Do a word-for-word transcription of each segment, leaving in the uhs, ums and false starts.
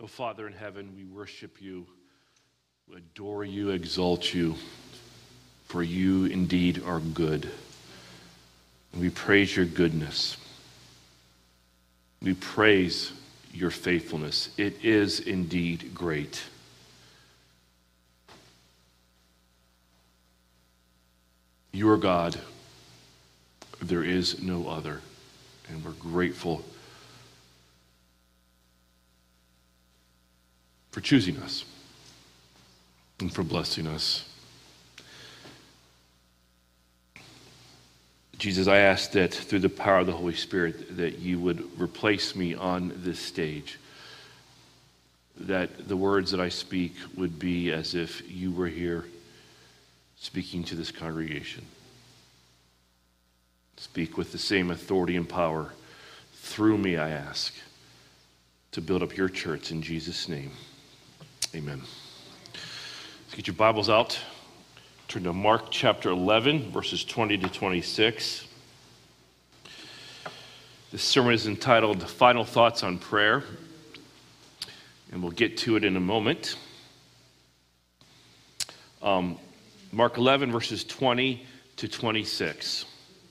Oh, Father in heaven, we worship you, we adore you, exalt you, for you indeed are good. And we praise your goodness. We praise your faithfulness. It is indeed great. You are God. There is no other. And we're grateful for choosing us and for blessing us. Jesus, I ask that through the power of the Holy Spirit that you would replace me on this stage, that the words that I speak would be as if you were here speaking to this congregation. Speak with the same authority and power through me, I ask, to build up your church in Jesus' name. Amen. Let's get your Bibles out. Turn to Mark chapter eleven, verses twenty to twenty-six. This sermon is entitled Final Thoughts on Prayer, and we'll get to it in a moment. Um, Mark eleven, verses twenty to twenty-six.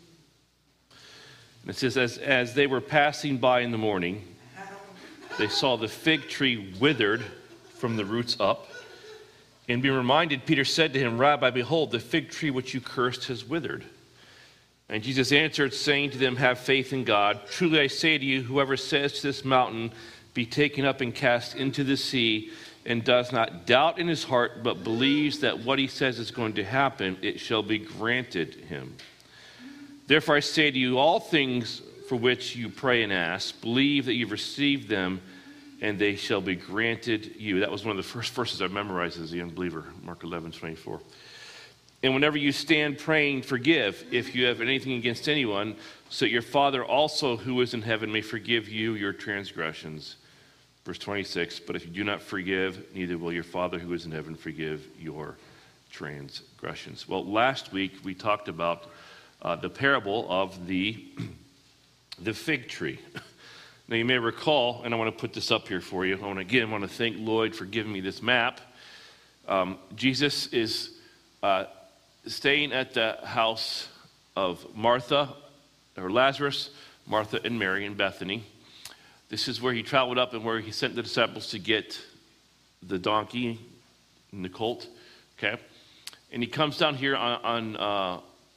And it says, as, as they were passing by in the morning, they saw the fig tree withered from the roots up. And being reminded, Peter said to him, Rabbi, behold, the fig tree which you cursed has withered. And Jesus answered, saying to them, have faith in God. Truly I say to you, whoever says to this mountain, be taken up and cast into the sea, and does not doubt in his heart, but believes that what he says is going to happen, it shall be granted him. Therefore I say to you, all things for which you pray and ask, believe that you've received them, and they shall be granted you. That was one of the first verses I memorized as a young believer, Mark eleven twenty-four. And whenever you stand praying, forgive if you have anything against anyone, so that your Father also who is in heaven may forgive you your transgressions. Verse twenty-six, but if you do not forgive, neither will your Father who is in heaven forgive your transgressions. Well, last week we talked about uh, the parable of the, the fig tree. Now you may recall, and I want to put this up here for you. I want to, again want to thank Lloyd for giving me this map. Um, Jesus is uh, staying at the house of Martha, or Lazarus, Martha and Mary in Bethany. This is where he traveled up and where he sent the disciples to get the donkey and the colt. Okay, and he comes down here on, on uh,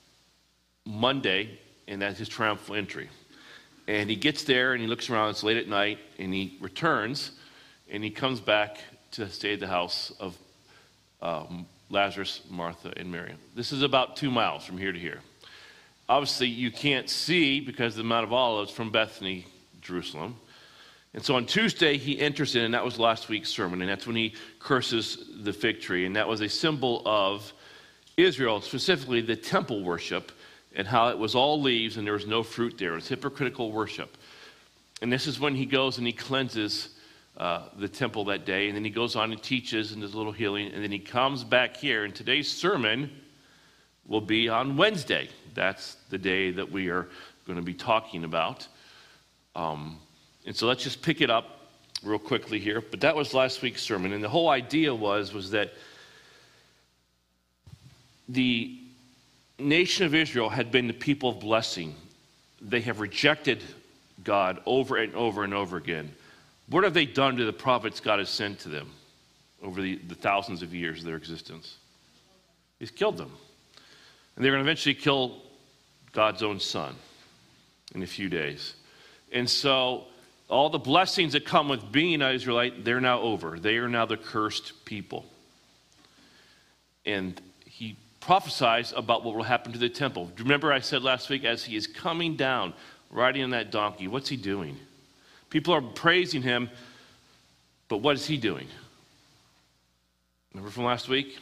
Monday, and that's his triumphal entry. And he gets there and he looks around, it's late at night, and he returns and he comes back to stay at the house of um, Lazarus, Martha, and Mary. This is about two miles from here to here. Obviously, you can't see because of the Mount of Olives from Bethany, Jerusalem. And so on Tuesday, he enters in, and that was last week's sermon, and that's when he curses the fig tree. And that was a symbol of Israel, specifically the temple worship, and how it was all leaves and there was no fruit there. It was hypocritical worship. And this is when he goes and he cleanses uh, the temple that day, and then he goes on and teaches and does a little healing, and then he comes back here, and today's sermon will be on Wednesday. That's the day that we are going to be talking about. Um, and so let's just pick it up real quickly here. But that was last week's sermon, and the whole idea was, was that the nation of Israel had been the people of blessing. They have rejected God over and over and over again. What have they done to the prophets God has sent to them over the, the thousands of years of their existence? He's killed them. And they're going to eventually kill God's own son in a few days. And so all the blessings that come with being an Israelite, they're now over. They are now the cursed people. And he prophesies about what will happen to the temple. Remember I said last week, as he is coming down, riding on that donkey, what's he doing? People are praising him, but what is he doing? Remember from last week?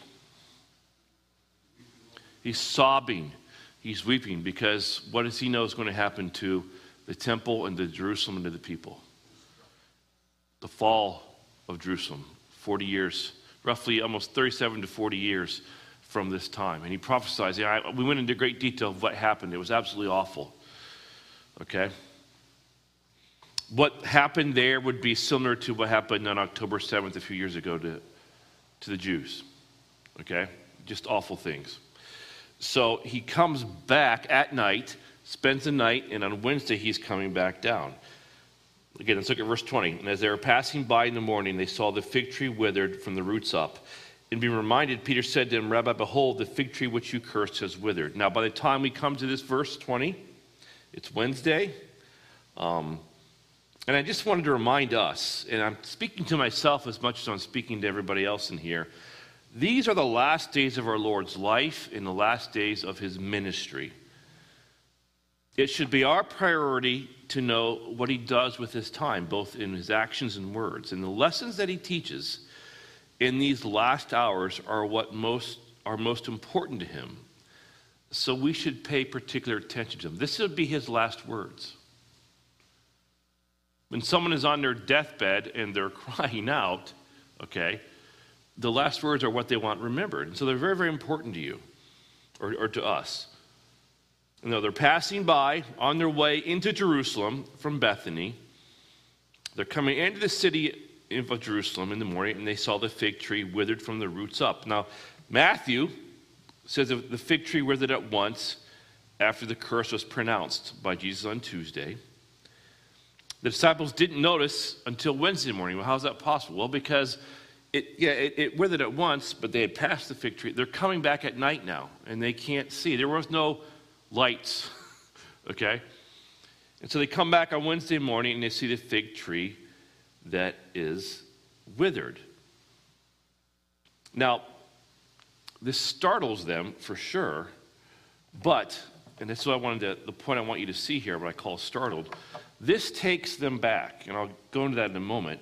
He's sobbing. He's weeping because what does he know is going to happen to the temple and to Jerusalem and to the people? The fall of Jerusalem, forty years, roughly almost thirty-seven to forty years from this time. And he prophesies. Yeah, I, we went into great detail of what happened. It was absolutely awful. Okay? What happened there would be similar to what happened on October seventh a few years ago to, to the Jews. Okay? Just awful things. So he comes back at night, spends the night, and on Wednesday he's coming back down. Again, let's look at verse twenty. And as they were passing by in the morning, they saw the fig tree withered from the roots up. And being reminded, Peter said to him, Rabbi, behold, the fig tree which you cursed has withered. Now, by the time we come to this verse twenty, it's Wednesday. Um, and I just wanted to remind us, and I'm speaking to myself as much as I'm speaking to everybody else in here, these are the last days of our Lord's life and the last days of his ministry. It should be our priority to know what he does with his time, both in his actions and words. And the lessons that he teaches in these last hours are what most are most important to him. So we should pay particular attention to them. This would be his last words. When someone is on their deathbed and they're crying out, okay, the last words are what they want remembered. And so they're very, very important to you or, or to us. You know, they're passing by on their way into Jerusalem from Bethany. They're coming into the city of Jerusalem in the morning, and they saw the fig tree withered from the roots up. Now, Matthew says that the fig tree withered at once after the curse was pronounced by Jesus on Tuesday. The disciples didn't notice until Wednesday morning. Well, how is that possible? Well, because it, yeah, it, it withered at once, but they had passed the fig tree. They're coming back at night now, and they can't see. There was no lights, okay? And so they come back on Wednesday morning, and they see the fig tree that is withered. Now, this startles them for sure, but, and this is what I wanted to, the point I want you to see here, what I call startled, this takes them back, and I'll go into that in a moment.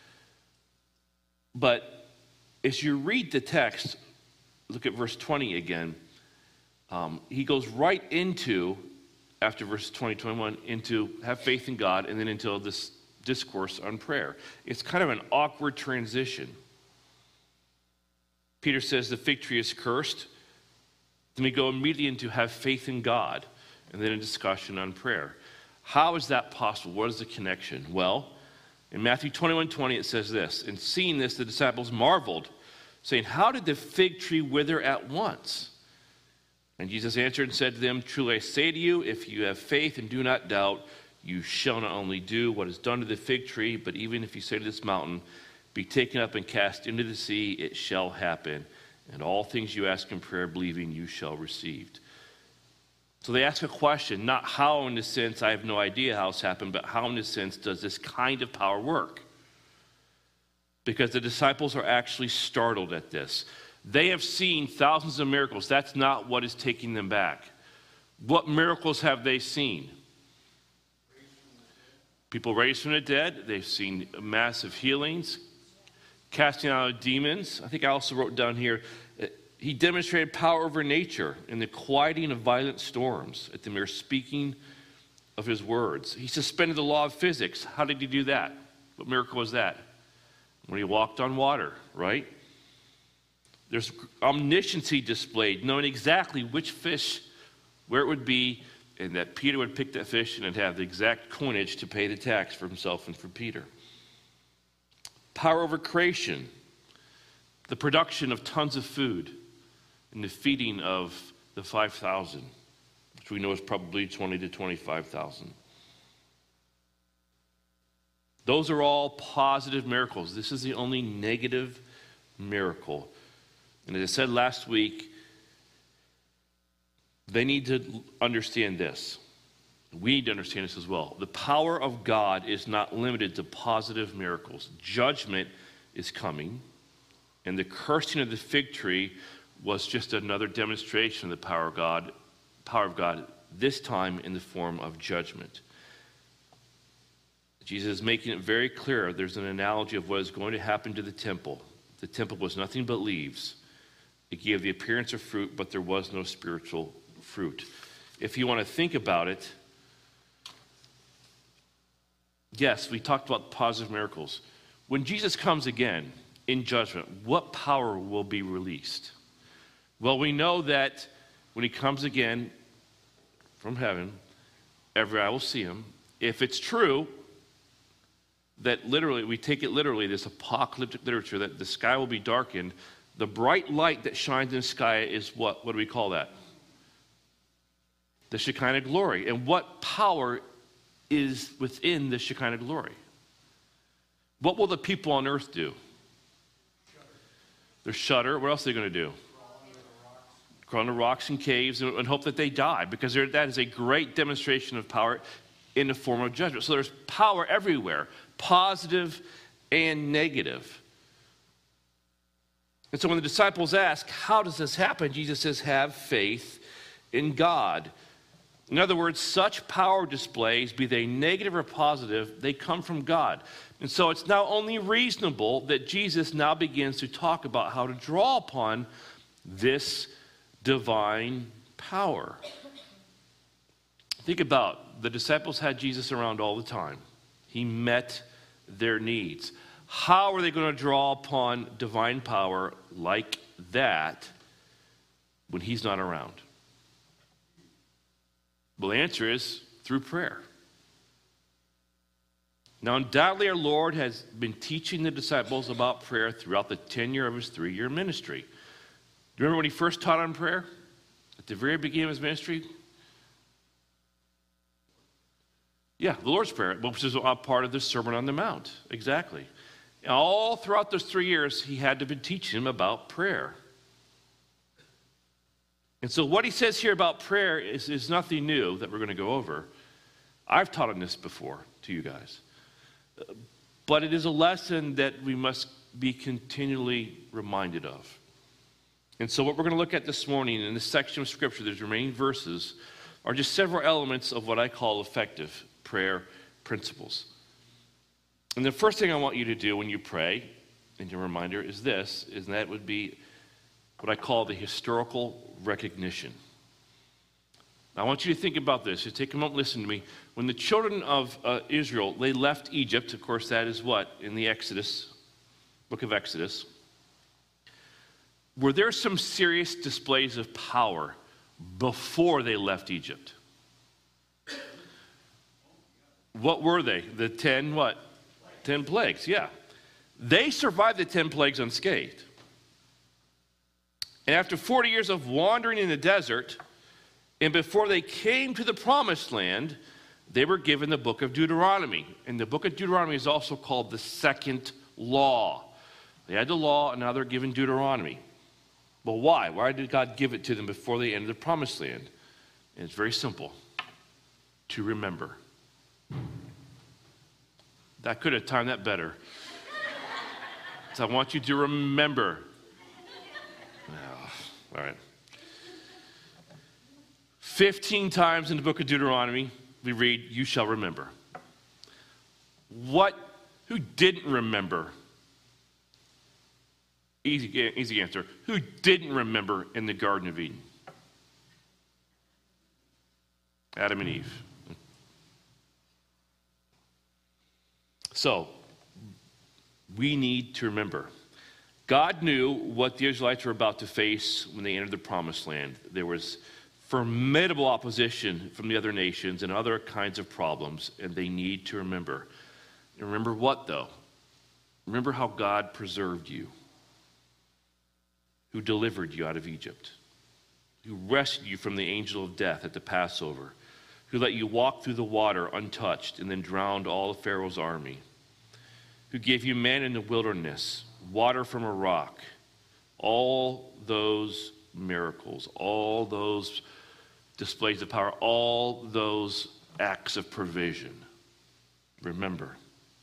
But as you read the text, look at verse twenty again, um, he goes right into, after verse twenty, twenty-one, into have faith in God, and then into this discourse on prayer. It's kind of an awkward transition. Peter says the fig tree is cursed. Then we go immediately into have faith in God, and then a discussion on prayer. How is that possible? What is the connection? Well, in Matthew twenty-one twenty, it says this, and seeing this, the disciples marveled, saying, how did the fig tree wither at once? And Jesus answered and said to them, truly I say to you, if you have faith and do not doubt, you shall not only do what is done to the fig tree, but even if you say to this mountain, be taken up and cast into the sea, it shall happen. And all things you ask in prayer, believing, you shall receive. So they ask a question, not how in the sense, I have no idea how it's happened, but how in the sense does this kind of power work? Because the disciples are actually startled at this. They have seen thousands of miracles. That's not what is taking them back. What miracles have they seen? People raised from the dead. They've seen massive healings, casting out demons. I think I also wrote down here, he demonstrated power over nature in the quieting of violent storms at the mere speaking of his words. He suspended the law of physics. How did he do that? What miracle was that? When he walked on water, right? There's omniscience he displayed, knowing exactly which fish, where it would be, and that Peter would pick that fish and it'd have the exact coinage to pay the tax for himself and for Peter. Power over creation, the production of tons of food, and the feeding of the five thousand, which we know is probably twenty to twenty-five thousand. Those are all positive miracles. This is the only negative miracle. And as I said last week, they need to understand this. We need to understand this as well. The power of God is not limited to positive miracles. Judgment is coming, and the cursing of the fig tree was just another demonstration of the power of God, power of God, this time in the form of judgment. Jesus is making it very clear. There's an analogy of what is going to happen to the temple. The temple was nothing but leaves. It gave the appearance of fruit, but there was no spiritual fruit. If you want to think about it, yes, we talked about positive miracles. When Jesus comes again in judgment, what power will be released? Well, we know that when he comes again from heaven, every eye will see him. If it's true, that literally, we take it literally, this apocalyptic literature, that the sky will be darkened. The bright light that shines in the sky is what? What do we call that? The Shekinah glory. And what power is within the Shekinah glory? What will the people on earth do? Shudder. They're shudder. What else are they going to do? Crawl into rocks and caves and, and hope that they die, because that is a great demonstration of power in the form of judgment. So there's power everywhere, positive and negative. And so when the disciples ask, how does this happen? Jesus says, have faith in God. In other words, such power displays, be they negative or positive, they come from God. And so it's now only reasonable that Jesus now begins to talk about how to draw upon this divine power. Think about, the disciples had Jesus around all the time. He met their needs. How are they going to draw upon divine power like that when he's not around? Well, the answer is through prayer. Now, undoubtedly, our Lord has been teaching the disciples about prayer throughout the tenure of his three-year ministry. Do you remember when he first taught on prayer? At the very beginning of his ministry? Yeah, the Lord's Prayer, which is a part of the Sermon on the Mount. Exactly. And all throughout those three years, he had to be teaching them about prayer. And so what he says here about prayer is, is nothing new that we're going to go over. I've taught on this before to you guys. But it is a lesson that we must be continually reminded of. And so what we're going to look at this morning in this section of Scripture, these remaining verses, are just several elements of what I call effective prayer principles. And the first thing I want you to do when you pray, and your reminder is this, is that would be what I call the historical recognition. Now, I want you to think about this. Just take a moment, listen to me. When the children of uh, Israel, they left Egypt, of course, that is what? In the Exodus, book of Exodus. Were there some serious displays of power before they left Egypt? What were they? The ten what? Ten plagues, yeah. They survived the ten plagues unscathed. And after forty years of wandering in the desert, and before they came to the promised land, they were given the book of Deuteronomy. And the book of Deuteronomy is also called the second law. They had the law, and now they're given Deuteronomy. Well, why? Why did God give it to them before they entered the promised land? And it's very simple. To remember. I could have timed that better. So I want you to remember. Oh, all right. Fifteen times in the book of Deuteronomy, we read, you shall remember. What? Who didn't remember? Easy, easy answer. Who didn't remember in the Garden of Eden? Adam and Eve. So, we need to remember. God knew what the Israelites were about to face when they entered the promised land. There was formidable opposition from the other nations and other kinds of problems, and they need to remember. And remember what, though? Remember how God preserved you, who delivered you out of Egypt, who rescued you from the angel of death at the Passover, who let you walk through the water untouched and then drowned all of Pharaoh's army, who gave you manna in the wilderness, water from a rock, all those miracles, all those displays of power, all those acts of provision. Remember,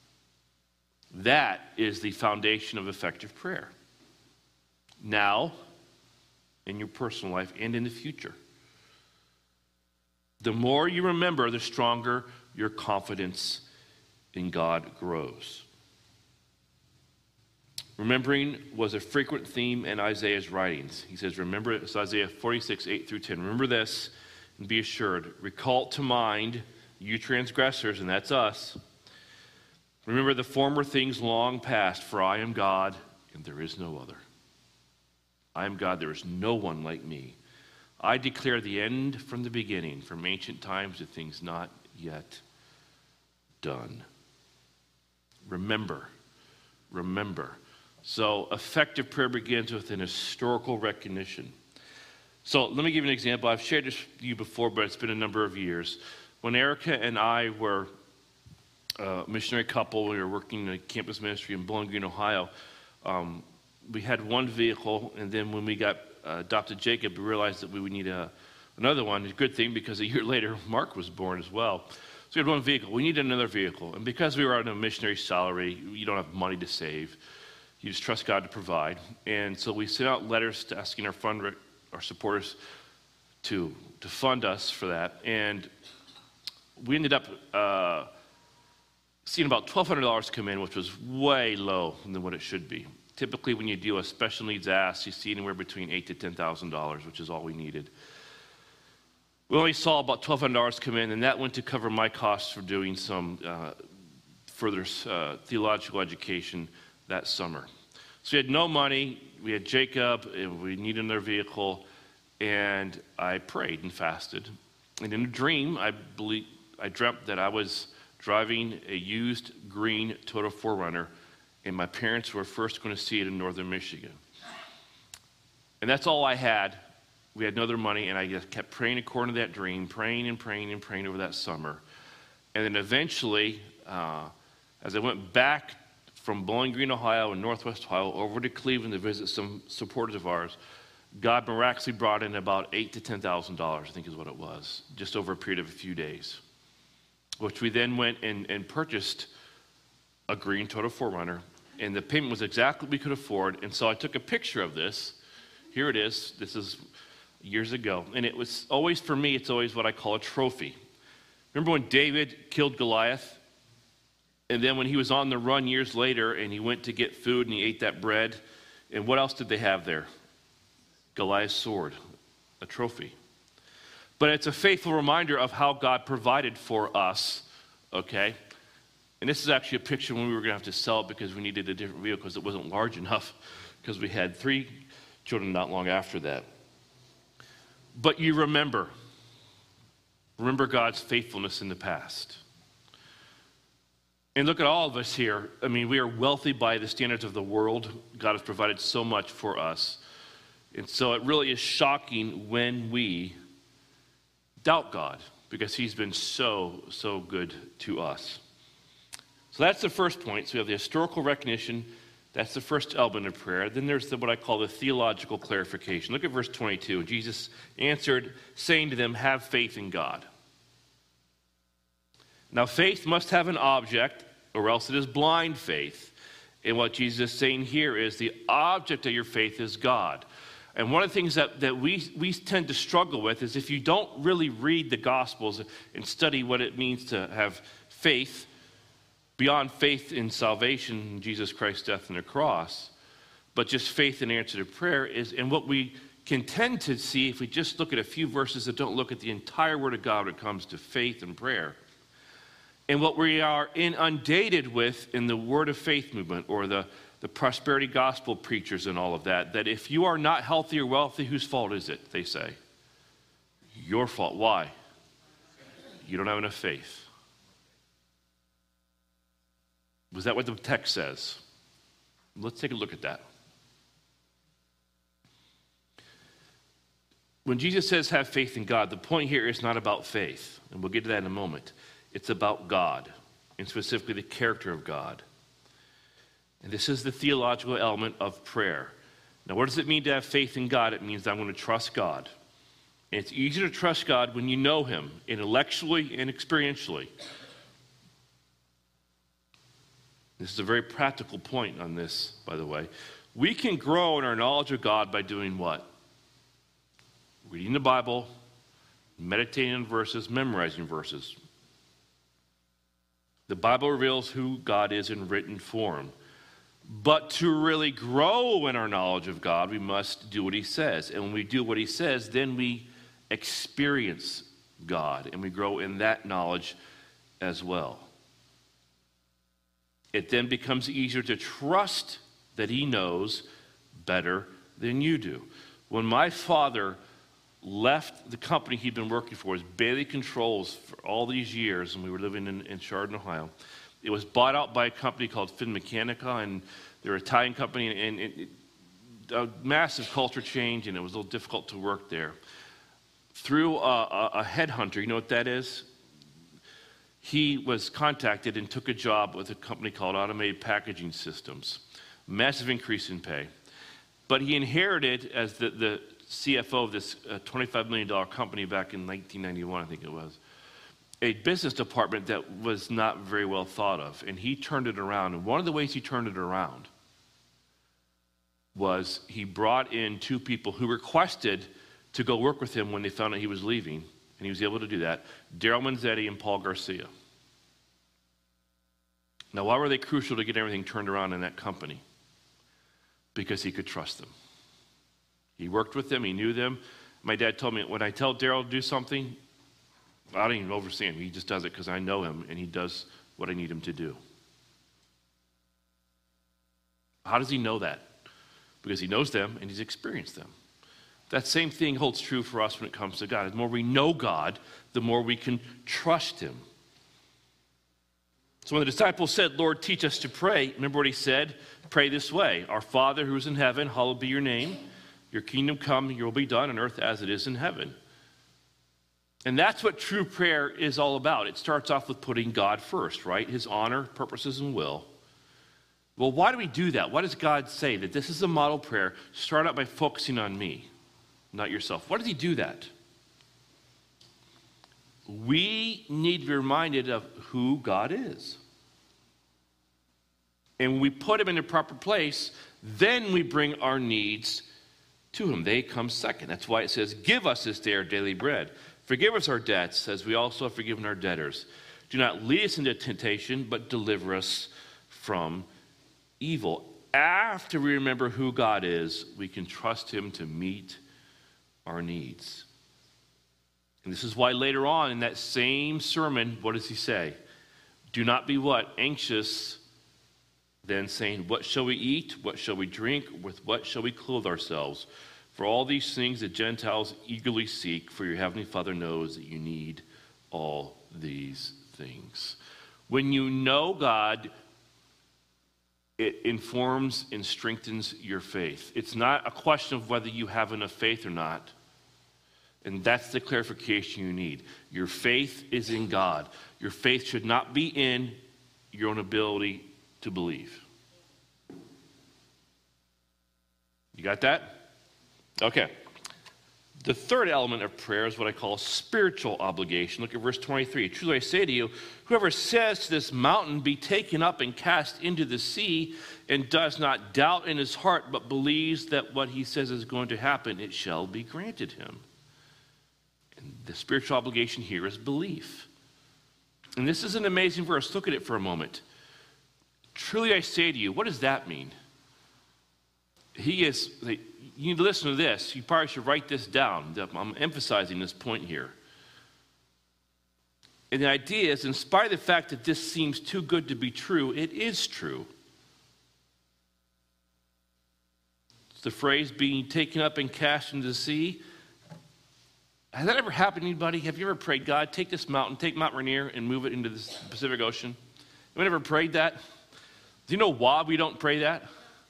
that is the foundation of effective prayer. Now, in your personal life and in the future. The more you remember, the stronger your confidence in God grows. Remembering was a frequent theme in Isaiah's writings. He says, remember, it's Isaiah forty-six, eight through ten. Remember this and be assured. Recall to mind, you transgressors, and that's us. Remember the former things long past, for I am God, and there is no other. I am God, there is no one like me. I declare the end from the beginning, from ancient times to things not yet done. Remember. Remember. So effective prayer begins with an historical recognition. So let me give you an example. I've shared this with you before, but it's been a number of years. When Erica and I were a missionary couple, we were working in a campus ministry in Bowling Green, Ohio. Um, we had one vehicle, and then when we got uh, adopted Jacob, we realized that we would need a, another one. A good thing, because a year later, Mark was born as well. So we had one vehicle. We needed another vehicle. And because we were on a missionary salary, you don't have money to save. You just trust God to provide. And so we sent out letters to asking our fund, our supporters to, to fund us for that. And we ended up uh, seeing about twelve hundred dollars come in, which was way low than what it should be. Typically, when you do a special needs ask, you see anywhere between eight thousand to ten thousand dollars, which is all we needed. We only saw about twelve hundred dollars come in, and that went to cover my costs for doing some uh, further uh, theological education that summer. So we had no money, we had Jacob, and we needed another vehicle, and I prayed and fasted. And in a dream, I believe I dreamt that I was driving a used green Toyota four runner, and my parents were first going to see it in northern Michigan. And that's all I had. We had no other money, and I just kept praying according to that dream, praying and praying and praying over that summer. And then eventually, uh, as I went back from Bowling Green, Ohio, and Northwest Ohio, over to Cleveland to visit some supporters of ours, God miraculously brought in about eight thousand to ten thousand dollars, I think is what it was, just over a period of a few days, which we then went and, and purchased a green Toyota four runner, and the payment was exactly what we could afford. And so I took a picture of this. Here it is. This is years ago, and it was always, for me, it's always what I call a trophy. Remember when David killed Goliath? And then when he was on the run years later, and he went to get food, and he ate that bread, and what else did they have there? Goliath's sword, a trophy. But it's a faithful reminder of how God provided for us, okay? And this is actually a picture when we were going to have to sell it because we needed a different vehicle because it wasn't large enough, because we had three children not long after that. But you remember, remember God's faithfulness in the past. And look at all of us here. I mean, we are wealthy by the standards of the world. God has provided so much for us. And so it really is shocking when we doubt God, because he's been so, so good to us. So that's the first point. So we have the historical recognition. That's the first element of prayer. Then there's the, what I call the theological clarification. Look at verse twenty-two. Jesus answered, saying to them, have faith in God. Now, faith must have an object, or else it is blind faith. And what Jesus is saying here is the object of your faith is God. And one of the things that, that we, we tend to struggle with is if you don't really read the Gospels and study what it means to have faith, beyond faith in salvation in Jesus Christ's death on the cross, but just faith in answer to prayer is, and what we can tend to see if we just look at a few verses that don't look at the entire Word of God when it comes to faith and prayer. And what we are inundated with in the Word of Faith movement, or the, the prosperity gospel preachers and all of that, that if you are not healthy or wealthy, whose fault is it, they say? Your fault. Why? You don't have enough faith. Was that what the text says? Let's take a look at that. When Jesus says have faith in God, the point here is not about faith, and we'll get to that in a moment. It's about God, and specifically the character of God. And this is the theological element of prayer. Now, what does it mean to have faith in God? It means that I'm going to trust God. And it's easier to trust God when you know him intellectually and experientially. This is a very practical point on this, by the way. We can grow in our knowledge of God by doing what? Reading the Bible, meditating on verses, memorizing verses. The Bible reveals who God is in written form. But to really grow in our knowledge of God, we must do what he says. And when we do what he says, then we experience God, and we grow in that knowledge as well. It then becomes easier to trust that he knows better than you do. When my father left the company he'd been working for, his Bailey Controls, for all these years, and we were living in, in Chardon, Ohio, It was bought out by a company called Finmeccanica, and they're an Italian company, and it, it, a massive culture change, and it was a little difficult to work there. Through a, a, a headhunter, you know what that is? He was contacted and took a job with a company called Automated Packaging Systems. Massive increase in pay. But he inherited, as the, the C F O of this uh, twenty-five million dollars company back in nineteen ninety-one, I think it was, a business department that was not very well thought of. And he turned it around. And one of the ways he turned it around was he brought in two people who requested to go work with him when they found out he was leaving. And he was able to do that. Daryl Manzetti and Paul Garcia. Now, why were they crucial to get everything turned around in that company? Because he could trust them. He worked with them. He knew them. My dad told me, when I tell Daryl to do something, I don't even oversee him. He just does it because I know him, and he does what I need him to do. How does he know that? Because he knows them, and he's experienced them. That same thing holds true for us when it comes to God. The more we know God, the more we can trust him. So when the disciples said, Lord, teach us to pray, remember what he said? Pray this way. Our Father who is in heaven, hallowed be your name. Your kingdom come, your will be done on earth as it is in heaven. And that's what true prayer is all about. It starts off with putting God first, right? His honor, purposes, and will. Well, why do we do that? Why does God say that this is a model prayer? Start out by focusing on me, not yourself. Why does he do that? We need to be reminded of who God is. And when we put him in the proper place, then we bring our needs to him. They come second. That's why it says, give us this day our daily bread. Forgive us our debts, as we also have forgiven our debtors. Do not lead us into temptation, but deliver us from evil. After we remember who God is, we can trust him to meet our needs. And this is why later on in that same sermon, what does he say? Do not be what? Anxious, then saying, what shall we eat? What shall we drink? With what shall we clothe ourselves? For all these things the Gentiles eagerly seek, for your heavenly Father knows that you need all these things. When you know God, it informs and strengthens your faith. It's not a question of whether you have enough faith or not. And that's the clarification you need. Your faith is in God. Your faith should not be in your own ability to believe. You got that? Okay. The third element of prayer is what I call spiritual obligation. Look at verse twenty-three. Truly I say to you, whoever says to this mountain, be taken up and cast into the sea, and does not doubt in his heart, but believes that what he says is going to happen, it shall be granted him. And the spiritual obligation here is belief. And this is an amazing verse. Look at it for a moment. Truly I say to you, what does that mean? He is, you need to listen to this. You probably should write this down. I'm emphasizing this point here. And the idea is, in spite of the fact that this seems too good to be true, it is true. It's the phrase being taken up and cast into the sea. Has that ever happened to anybody? Have you ever prayed, God, take this mountain, take Mount Rainier, and move it into the Pacific Ocean? Anyone ever prayed that? Do you know why we don't pray that?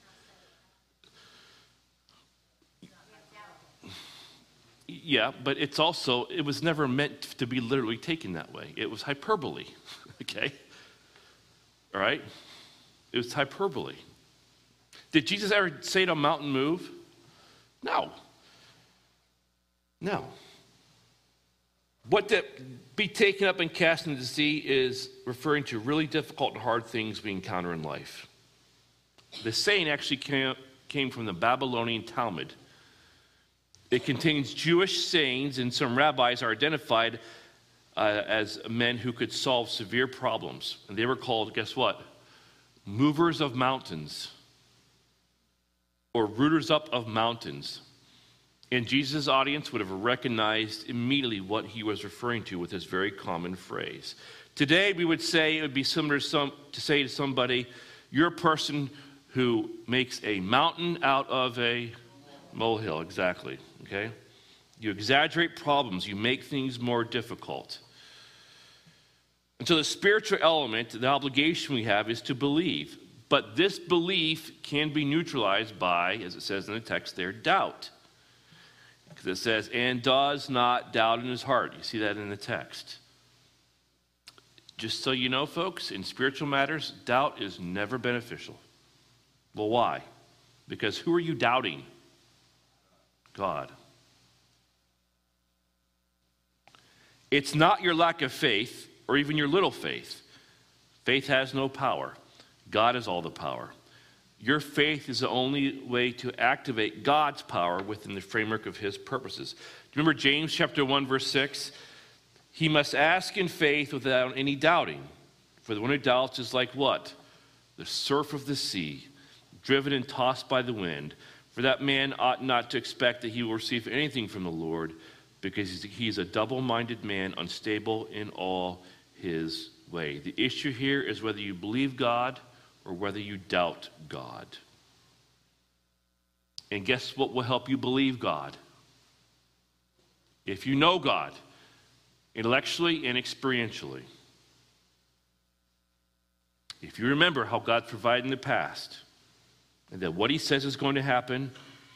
Yeah, but it's also, it was never meant to be literally taken that way. It was hyperbole, okay? All right? It was hyperbole. Did Jesus ever say to a mountain, move? No. No. What that be taken up and cast into the sea is referring to really difficult and hard things we encounter in life. The saying actually came, came from the Babylonian Talmud. It contains Jewish sayings, and some rabbis are identified uh, as men who could solve severe problems. And they were called, guess what? Movers of mountains, or rooters up of mountains. And Jesus' audience would have recognized immediately what he was referring to with this very common phrase. Today, we would say it would be similar to, some, to say to somebody, you're a person who makes a mountain out of a molehill. Exactly, okay? You exaggerate problems. You make things more difficult. And so the spiritual element, the obligation we have is to believe. But this belief can be neutralized by, as it says in the text there, doubt. Because it says, and does not doubt in his heart. You see that in the text. Just so you know, folks, in spiritual matters, doubt is never beneficial. Well, why? Because who are you doubting? God. It's not your lack of faith or even your little faith. Faith has no power. God is all the power. Your faith is the only way to activate God's power within the framework of his purposes. Do you remember James chapter one, verse six? He must ask in faith without any doubting. For the one who doubts is like what? The surf of the sea, driven and tossed by the wind. For that man ought not to expect that he will receive anything from the Lord, because he is a double-minded man, unstable in all his way. The issue here is whether you believe God or whether you doubt God. And guess what will help you believe God? If you know God, intellectually and experientially. If you remember how God provided in the past, and that what he says is going to happen,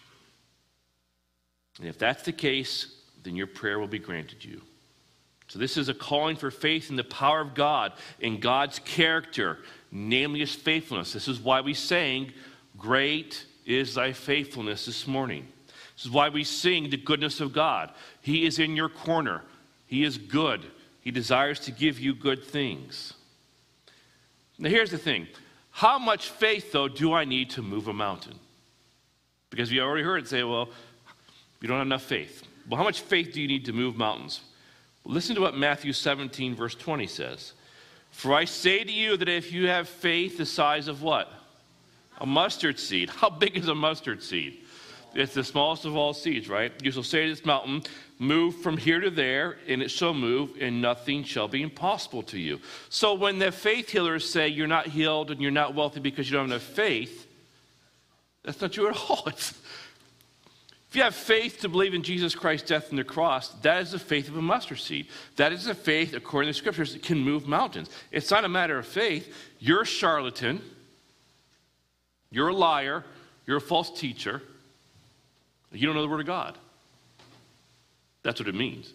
and if that's the case, then your prayer will be granted you. So this is a calling for faith in the power of God, in God's character, namely his faithfulness. This is why we sang, great is thy faithfulness this morning. This is why we sing the goodness of God. He is in your corner. He is good. He desires to give you good things. Now here's the thing. How much faith, though, do I need to move a mountain? Because we already heard it say, well, you don't have enough faith. Well, how much faith do you need to move mountains? Well, listen to what Matthew seventeen, verse twenty says. For I say to you that if you have faith the size of what? A mustard seed. How big is a mustard seed? It's the smallest of all seeds, right? You shall say to this mountain, move from here to there, and it shall move, and nothing shall be impossible to you. So when the faith healers say you're not healed and you're not wealthy because you don't have enough faith, that's not true at all. It's, if you have faith to believe in Jesus Christ's death on the cross, that is the faith of a mustard seed. That is the faith, according to the scriptures, that can move mountains. It's not a matter of faith. You're a charlatan. You're a liar. You're a false teacher. You don't know the word of God. That's what it means.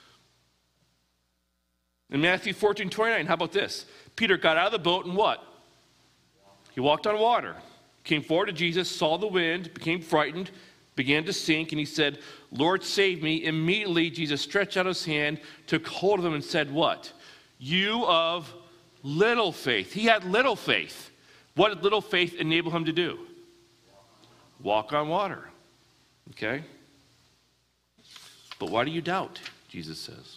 In Matthew fourteen, twenty-nine, how about this? Peter got out of the boat and what? He walked on water. Came forward to Jesus, saw the wind, became frightened, began to sink, and he said, Lord, save me. Immediately, Jesus stretched out his hand, took hold of him, and said, what? You of little faith. He had little faith. What did little faith enable him to do? Walk on water. Okay? But why do you doubt? Jesus says.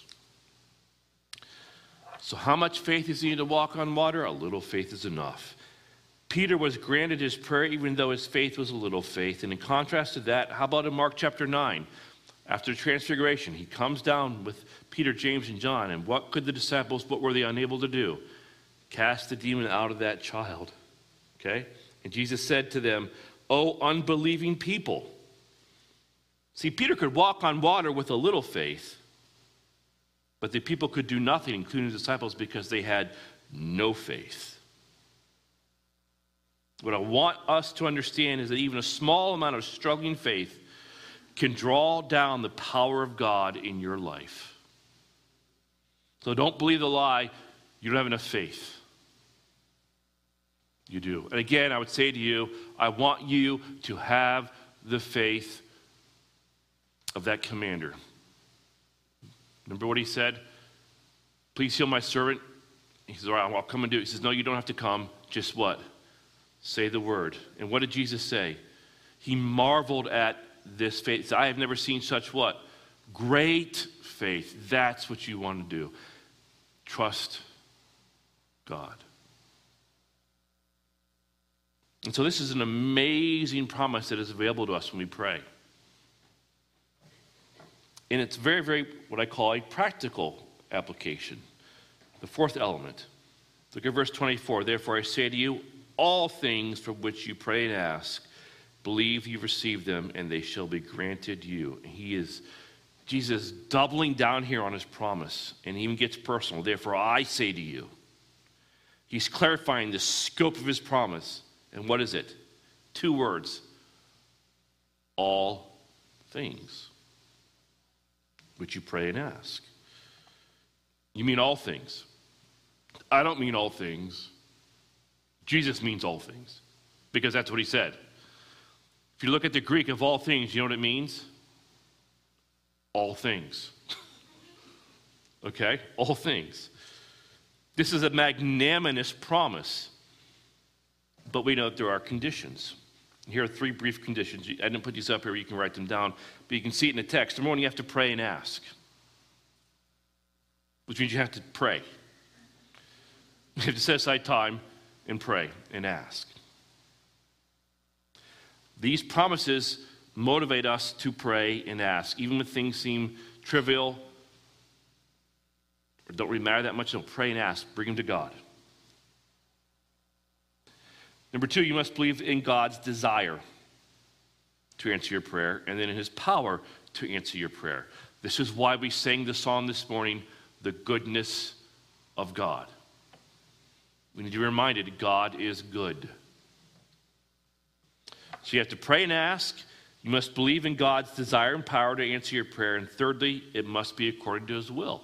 So how much faith is needed to walk on water? A little faith is enough. Peter was granted his prayer even though his faith was a little faith. And in contrast to that, how about in Mark chapter nine? After the transfiguration, he comes down with Peter, James, and John. And what could the disciples, what were they unable to do? Cast the demon out of that child. Okay? And Jesus said to them, O unbelieving people. See, Peter could walk on water with a little faith, but the people could do nothing, including the disciples, because they had no faith. What I want us to understand is that even a small amount of struggling faith can draw down the power of God in your life. So don't believe the lie, you don't have enough faith. You do. And again, I would say to you, I want you to have the faith of that commander. Remember what he said? Please heal my servant. He says, all right, I'll come and do it. He says, no, you don't have to come. Just what? Say the word. And what did Jesus say? He marveled at this faith. He said, I have never seen such what? Great faith. That's what you want to do. Trust God. And so this is an amazing promise that is available to us when we pray. And it's very, very, what I call a practical application. The fourth element. Look at verse twenty-four. Therefore I say to you, all things for which you pray and ask, believe you receive them, and they shall be granted you. And he is Jesus doubling down here on his promise, and he even gets personal. Therefore, I say to you. He's clarifying the scope of his promise. And what is it? Two words. All things. Which you pray and ask. You mean all things. I don't mean all things. Jesus means all things. Because that's what he said. If you look at the Greek of all things, you know what it means? All things. Okay? All things. This is a magnanimous promise. But we know that there are conditions. Here are three brief conditions. I didn't put these up here. You can write them down. But you can see it in the text. Number one, you have to pray and ask. Which means you have to pray. You have to set aside time and pray and ask. These promises motivate us to pray and ask. Even when things seem trivial or don't really matter that much, don't pray and ask. Bring them to God. Number two, you must believe in God's desire to answer your prayer and then in his power to answer your prayer. This is why we sang the song this morning, The Goodness of God. We need to be reminded God is good. So you have to pray and ask. You must believe in God's desire and power to answer your prayer. And thirdly, it must be according to his will.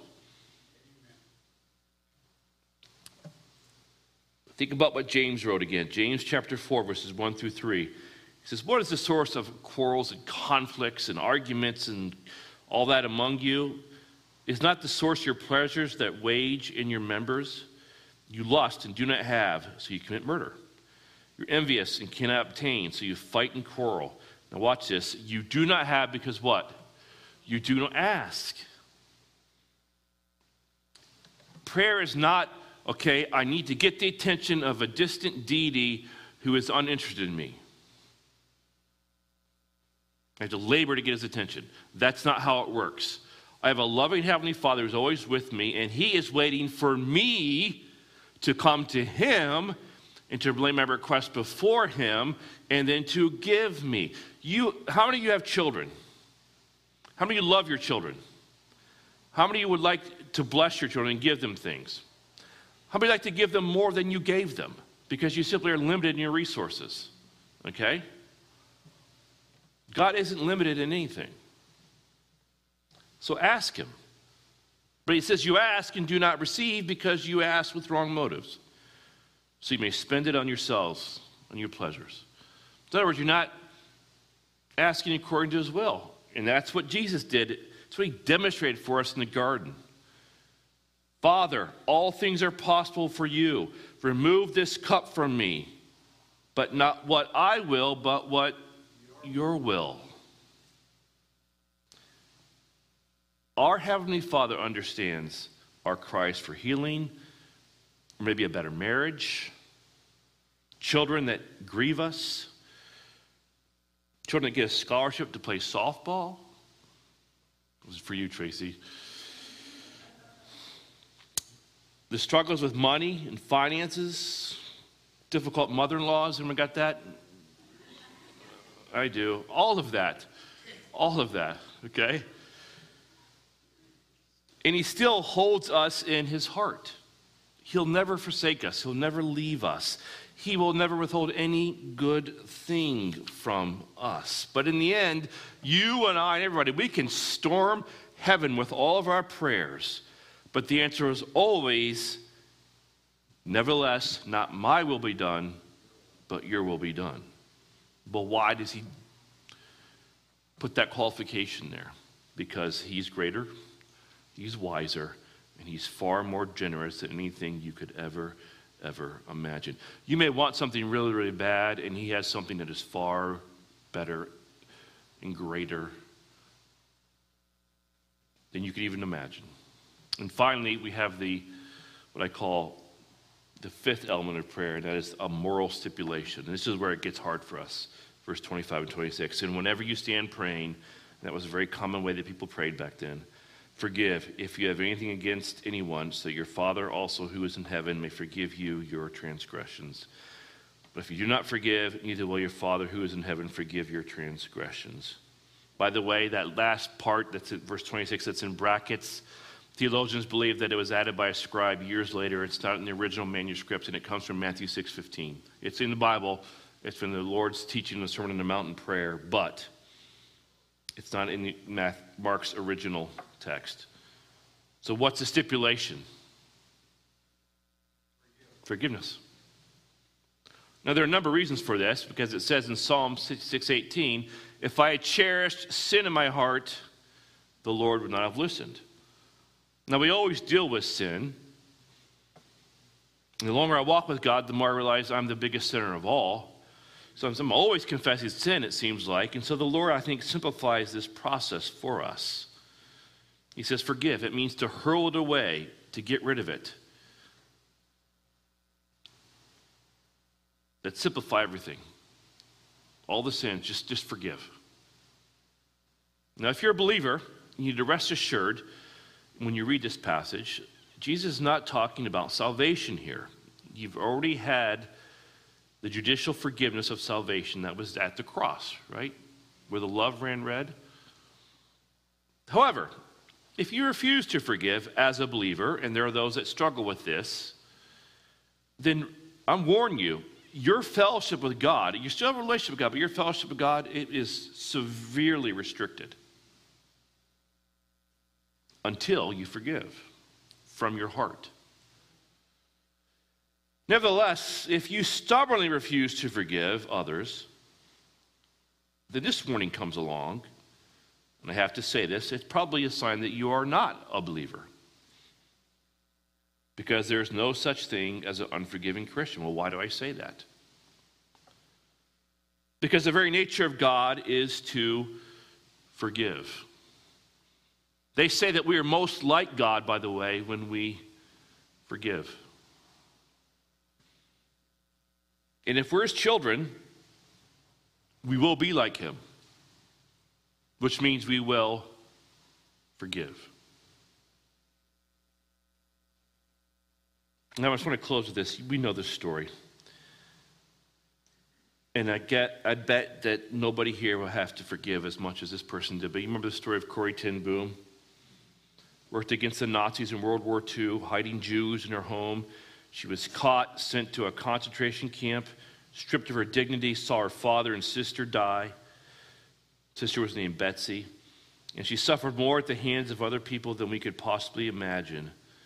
Think about what James wrote again. James chapter four, verses one through three. He says, what is the source of quarrels and conflicts and arguments and all that among you? Is not the source your pleasures that wage in your members? You lust and do not have, so you commit murder. You're envious and cannot obtain, so you fight and quarrel. Now watch this. You do not have because what? You do not ask. Prayer is not, okay, I need to get the attention of a distant deity who is uninterested in me. I have to labor to get his attention. That's not how it works. I have a loving Heavenly Father who's always with me, and he is waiting for me to come to him and to lay my request before him and then to give me. You, how many of you have children? How many of you love your children? How many of you would like to bless your children and give them things? How many like to give them more than you gave them? Because you simply are limited in your resources. Okay? God isn't limited in anything. So ask him. But he says you ask and do not receive because you ask with wrong motives. So you may spend it on yourselves, on your pleasures. In other words, you're not asking according to his will. And that's what Jesus did. That's what he demonstrated for us in the garden. Father, all things are possible for you. Remove this cup from me. But not what I will, but what your will. Our Heavenly Father understands our cries for healing, or maybe a better marriage, children that grieve us, children that get a scholarship to play softball. This is for you, Tracy. The struggles with money and finances, difficult mother-in-laws, anyone got that? I do. All of that. All of that, okay? And he still holds us in his heart. He'll never forsake us. He'll never leave us. He will never withhold any good thing from us. But in the end, you and I and everybody, we can storm heaven with all of our prayers. But the answer is always, nevertheless, not my will be done, but your will be done. But why does he put that qualification there? Because he's greater, he's wiser, and he's far more generous than anything you could ever, ever imagine. You may want something really, really bad, and he has something that is far better and greater than you could even imagine. And finally, we have the, what I call the fifth element of prayer, and that is a moral stipulation. And this is where it gets hard for us. Verse twenty-five and twenty-six. And whenever you stand praying, that was a very common way that people prayed back then, forgive if you have anything against anyone, so that your Father also who is in heaven may forgive you your transgressions. But if you do not forgive, neither will your Father who is in heaven forgive your transgressions. By the way, that last part that's in verse twenty-six that's in brackets, theologians believe that it was added by a scribe years later. It's not in the original manuscript, and it comes from Matthew six fifteen. It's in the Bible. It's from the Lord's teaching in the Sermon on the Mount prayer, but it's not in the Mark's original text. So what's the stipulation? Forgiveness. Now, there are a number of reasons for this, because it says in Psalm six eighteen, if I had cherished sin in my heart, the Lord would not have listened. Now, we always deal with sin. And the longer I walk with God, the more I realize I'm the biggest sinner of all. So I'm always confessing sin, it seems like. And so the Lord, I think, simplifies this process for us. He says, forgive. It means to hurl it away, to get rid of it. That simplify everything. All the sins, just, just forgive. Now, if you're a believer, you need to rest assured when you read this passage, Jesus is not talking about salvation here. You've already had the judicial forgiveness of salvation that was at the cross, right? Where the love ran red. However, if you refuse to forgive as a believer, and there are those that struggle with this, then I'm warning you, your fellowship with God, you still have a relationship with God, but your fellowship with God, it is severely restricted until you forgive from your heart. Nevertheless, if you stubbornly refuse to forgive others, then this warning comes along, and I have to say this, it's probably a sign that you are not a believer. Because there's no such thing as an unforgiving Christian. Well, why do I say that? Because the very nature of God is to forgive. They say that we are most like God, by the way, when we forgive. And if we're his children, we will be like him, which means we will forgive. Now, I just want to close with this. We know this story. And I get, I bet that nobody here will have to forgive as much as this person did. But you remember the story of Corrie ten Boom? Worked against the Nazis in World War Two, hiding Jews in her home. She was caught, sent to a concentration camp, stripped of her dignity, saw her father and sister die. Sister was named Betsy. And she suffered more at the hands of other people than we could possibly imagine.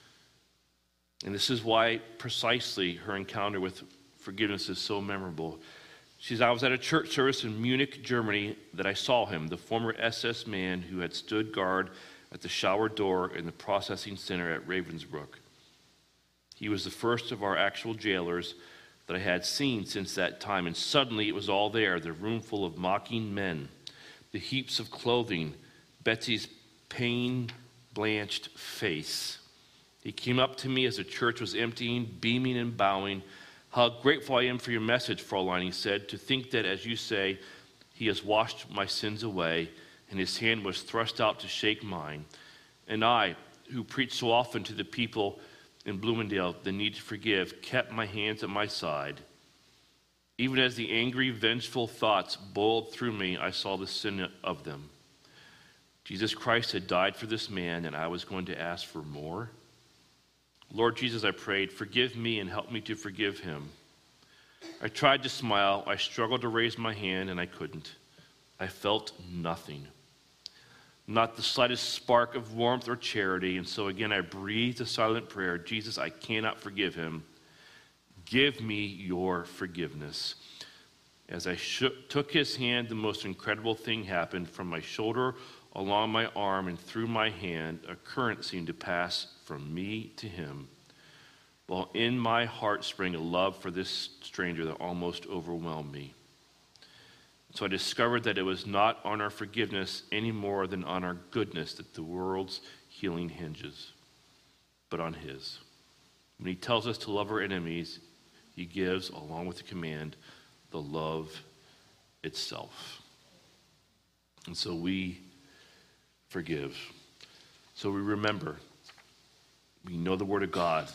And this is why precisely her encounter with forgiveness is so memorable. She says, I was at a church service in Munich, Germany, that I saw him, the former S S man who had stood guard at the shower door in the processing center at Ravensbrück. He was the first of our actual jailers that I had seen since that time, and suddenly it was all there, the room full of mocking men, the heaps of clothing, Betsy's pain-blanched face. He came up to me as the church was emptying, beaming and bowing. How grateful I am for your message, Fräulein, he said, to think that, as you say, he has washed my sins away, and his hand was thrust out to shake mine. And I, who preach so often to the people in Bloomingdale the need to forgive, kept my hands at my side. Even as the angry, vengeful thoughts boiled through me, I saw the sin of them. Jesus Christ had died for this man, and I was going to ask for more. Lord Jesus, I prayed, forgive me and help me to forgive him. I tried to smile. I struggled to raise my hand, and I couldn't. I felt nothing. Not the slightest spark of warmth or charity. And so again, I breathed a silent prayer. Jesus, I cannot forgive him. Give me your forgiveness. As I shook, took his hand, the most incredible thing happened. From my shoulder along my arm and through my hand, a current seemed to pass from me to him, while in my heart sprang a love for this stranger that almost overwhelmed me. So I discovered that it was not on our forgiveness any more than on our goodness that the world's healing hinges, but on his. When he tells us to love our enemies, he gives, along with the command, the love itself. And so we forgive. So we remember, we know the Word of God.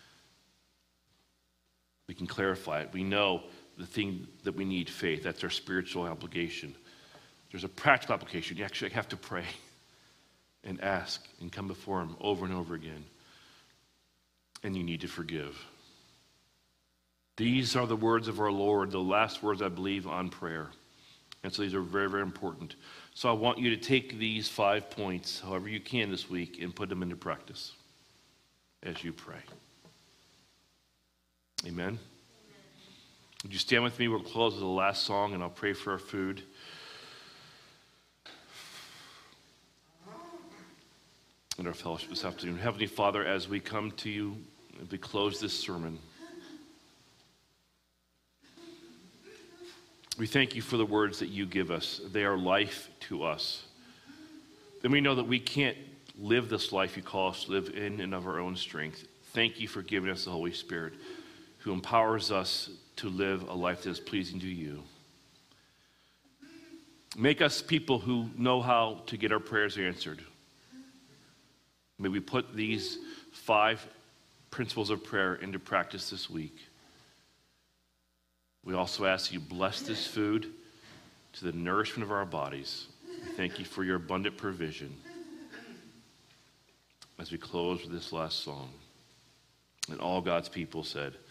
We can clarify it. We know the thing that we need, faith. That's our spiritual obligation. There's a practical application. You actually have to pray and ask and come before him over and over again. And you need to forgive. These are the words of our Lord, the last words, I believe, on prayer. And so these are very, very important. So I want you to take these five points, however you can this week, and put them into practice as you pray. Amen? Amen. Would you stand with me? We'll close with the last song, and I'll pray for our food. And our fellowship this afternoon. Heavenly Father, as we come to you, as we close this sermon, we thank you for the words that you give us. They are life to us. Then we know that we can't live this life you call us to live in and of our own strength. Thank you for giving us the Holy Spirit, who empowers us to live a life that is pleasing to you. Make us people who know how to get our prayers answered. May we put these five principles of prayer into practice this week. We also ask you bless this food to the nourishment of our bodies. Thank you for your abundant provision. As we close with this last song, and all God's people said,